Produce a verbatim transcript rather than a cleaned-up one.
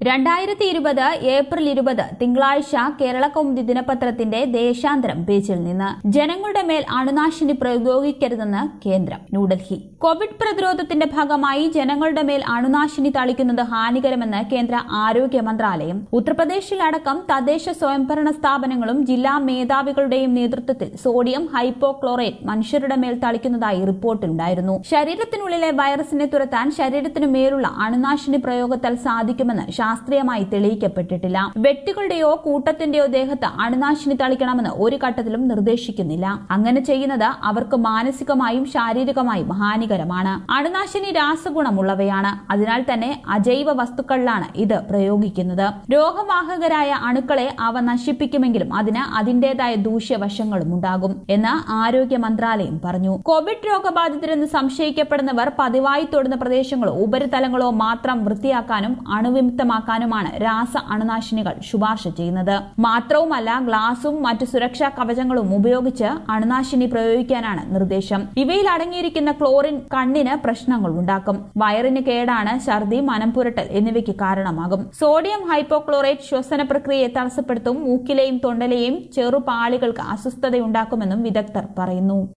രണ്ടായിരത്തി ഇരുപത് ഏപ്രിൽ ഇരുപത് തിങ്കളാഴ്ച കേരളകൗമുദി ദിനപത്രത്തിന്റെ ദേശാന്തരം പേജിൽ നിന്ന് ജനങ്ങളുടെ മേൽ അണുനാശിനി പ്രയോഗിക്കരുതെന്ന് കേന്ദ്രം. ന്യൂഡൽഹി. കോവിഡ് പ്രതിരോധത്തിന്റെ ഭാഗമായി ജനങ്ങളുടെ മേൽ അണുനാശിനി തളിക്കുന്നത് ഹാനികരമെന്ന് കേന്ദ്ര ആരോഗ്യ മന്ത്രാലയം. ഉത്തർപ്രദേശിലടക്കം തദ്ദേശ സ്വയംഭരണ സ്ഥാപനങ്ങളും ജില്ലാ മേധാവികളുടെയും നേതൃത്വത്തിൽ സോഡിയം ഹൈപ്പോക്ലോറേറ്റ് മനുഷ്യരുടെ മേൽ തളിക്കുന്നതായി റിപ്പോർട്ടുണ്ടായിരുന്നു. ശരീരത്തിനുള്ളിലെ വൈറസിനെ തുരത്താൻ ശരീരത്തിനു മേലുള്ള അണുനാശിനി പ്രയോഗത്താൽ സാധിക്കുമെന്ന് ശാസ്ത്രീയമായി തെളിയിക്കപ്പെട്ടിട്ടില്ല. വ്യക്തികളുടെയോ കൂട്ടത്തിന്റെയോ ദേഹത്ത് അണുനാശിനി തളിക്കണമെന്ന് ഒരു ഘട്ടത്തിലും നിർദ്ദേശിക്കുന്നില്ല. അങ്ങനെ ചെയ്യുന്നത് അവർക്ക് മാനസികമായും ശാരീരികമായും ഹാനികരമാണ്. അണുനാശിനി രാസഗുണമുള്ളവയാണ്. അതിനാൽ തന്നെ അജൈവ വസ്തുക്കളിലാണ് ഇത് പ്രയോഗിക്കുന്നത്. രോഗവാഹകരായ അണുക്കളെ അവ നശിപ്പിക്കുമെങ്കിലും അതിന് അതിന്റേതായ ദൂഷ്യവശങ്ങളും ഉണ്ടാകും എന്ന് ആരോഗ്യ മന്ത്രാലയം പറഞ്ഞു. കോവിഡ് രോഗബാധിതരെന്ന് സംശയിക്കപ്പെടുന്നവർ പതിവായി തൊടുന്ന പ്രദേശങ്ങളോ ഉപരിതലങ്ങളോ മാത്രം വൃത്തിയാക്കാനും അണുവിമുക്തമാക്കാനുമാണ് രാസ അണുനാശിനികൾ ശുപാർശ ചെയ്യുന്നത്. മാത്രവുമല്ല, ഗ്ലാസും മറ്റു സുരക്ഷാ കവചങ്ങളും ഉപയോഗിച്ച് അണുനാശിനി പ്രയോഗിക്കാനാണ് നിർദ്ദേശം. ഇവയിൽ അടങ്ങിയിരിക്കുന്ന ക്ലോറിൻ കണ്ണിന് പ്രശ്നങ്ങൾ ഉണ്ടാക്കും. വയറിന് കേടാണ്, ഛർദി, മനംപുരട്ടൽ എന്നിവയ്ക്ക് കാരണമാകും. സോഡിയം ഹൈപ്പോക്ലോറേറ്റ് ശ്വസന പ്രക്രിയയെ തടസ്സപ്പെടുത്തും. മൂക്കിലെയും തൊണ്ടയിലെയും ചെറുപാളികൾക്ക് അസ്വസ്ഥതയുണ്ടാക്കുമെന്നും വിദഗ്ധർ പറയുന്നു.